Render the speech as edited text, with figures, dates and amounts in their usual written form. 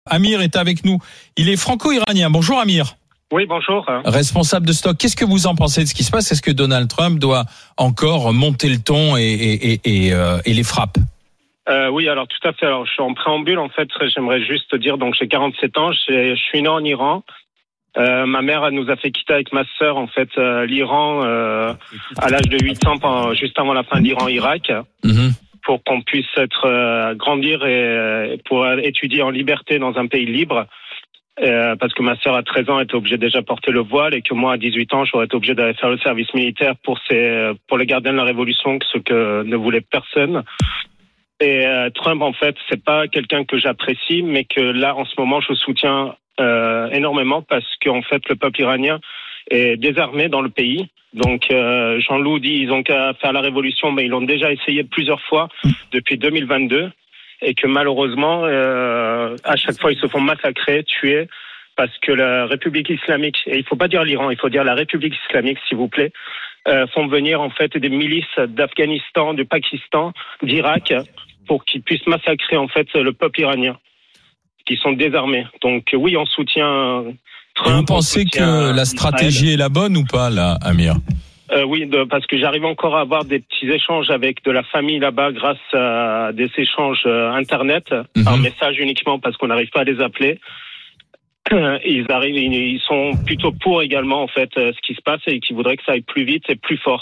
Amir est avec nous. Il est franco-iranien. Bonjour Amir. Oui, bonjour. Responsable de stock. Qu'est-ce que vous en pensez de ce qui se passe ? Est-ce que Donald Trump doit encore monter le ton et les frappes ? Oui, alors tout à fait. Alors je suis en préambule, en fait, j'aimerais juste dire, donc j'ai 47 ans, je suis né en Iran. Ma mère nous a fait quitter avec ma sœur, en fait, l'Iran à l'âge de 8 ans, juste avant la fin de l'Iran-Irak. Pour qu'on puisse grandir et pour étudier en liberté dans un pays libre. Parce que ma sœur à 13 ans était obligée de déjà porter le voile et que moi à 18 ans j'aurais été obligé d'aller faire le service militaire pour les gardiens de la révolution, ce que ne voulait personne. Et Trump, en fait, c'est pas quelqu'un que j'apprécie, mais que là en ce moment je soutiens énormément parce qu'en fait le peuple iranien est désarmé dans le pays. Donc Jean-Loup dit ils ont qu'à faire la révolution, mais ils l'ont déjà essayé plusieurs fois depuis 2022 et que malheureusement à chaque fois ils se font massacrer, tuer parce que la République islamique, et il faut pas dire l'Iran, il faut dire la République islamique s'il vous plaît, font venir en fait des milices d'Afghanistan, du Pakistan, d'Irak pour qu'ils puissent massacrer en fait le peuple iranien qui sont désarmés. Donc oui, on soutient Trump. Et vous pensez que la stratégie est la bonne ou pas, là, Amir ? Oui, parce que j'arrive encore à avoir des petits échanges avec de la famille là-bas grâce à des échanges Internet, par message uniquement parce qu'on n'arrive pas à les appeler. Ils sont plutôt pour également en fait ce qui se passe et qui voudraient que ça aille plus vite et plus fort.